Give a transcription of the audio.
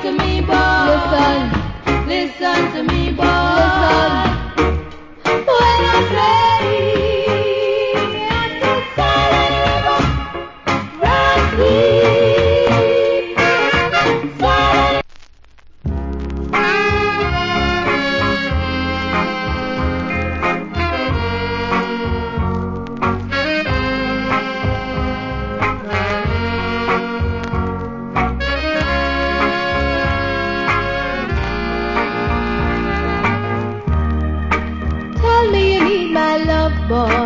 to me, boy. Listen to me, boy. When I say at the silent river, run deep. Silent. Tell me you need my love, boy.